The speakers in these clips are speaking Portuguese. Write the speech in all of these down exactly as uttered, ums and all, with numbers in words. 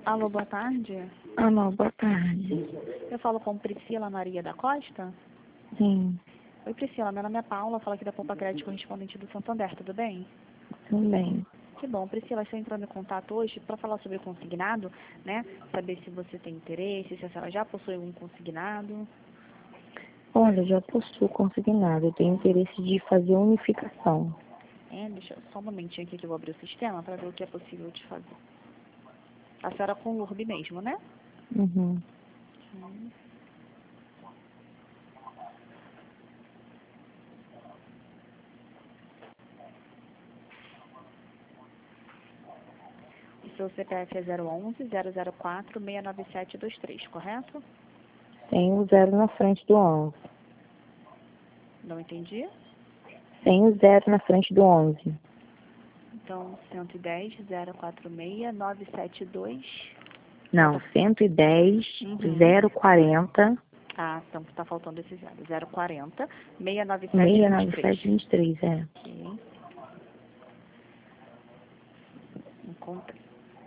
Alô, boa tarde. Alô, boa tarde. Eu falo com Priscila Maria da Costa? Sim, Oi, Priscila, meu nome é Paula, falo aqui da Poupa Crédito correspondente do Santander, tudo bem? tudo bem. Que bom, Priscila, estou entrando em contato hoje para falar sobre o consignado, né? Saber se você tem interesse, se a senhora já possui um consignado. Olha, já possuo consignado. Eu tenho interesse de fazer unificação. É, deixa eu, só um momentinho aqui que eu vou abrir o sistema para ver o que é possível de fazer. A senhora com o L U R B mesmo, né? Uhum. Hum. O seu C P F é zero onze, zero zero quatro, seis nove sete dois três, correto? Tem o zero na frente do onze. Não entendi? Tem o zero na frente do onze. Então, cento e dez, zero quatro seis, nove sete dois. Não, cento e dez, Uhum. zero quarenta, Ah, então está faltando esse zero. zero quarenta, seis nove sete seis dois nove três. sete dois três, é. Ok. Encontrei.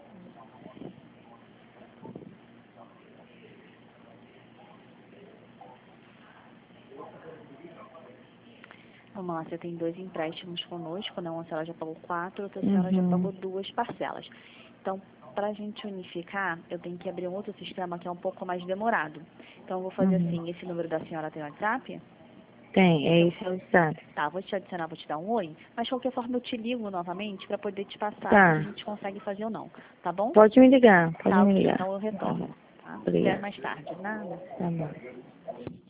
Vamos lá, você tem dois empréstimos conosco, né? Uma senhora já pagou quatro, outra senhora já Uhum. pagou duas parcelas. Então, para a gente unificar, eu tenho que abrir um outro sistema que é um pouco mais demorado. Então, eu vou fazer Uhum. assim, esse número da senhora tem WhatsApp? Tem, é esse é o estado. Tá, vou te adicionar, vou te dar um oi, mas de qualquer forma eu te ligo novamente para poder te passar se a Tá. gente consegue fazer ou não, tá bom? Pode me ligar, pode Tá, me ok, ligar. então eu Tá bom. retorno, tá? Até Obrigada. mais tarde, nada. Tá bom.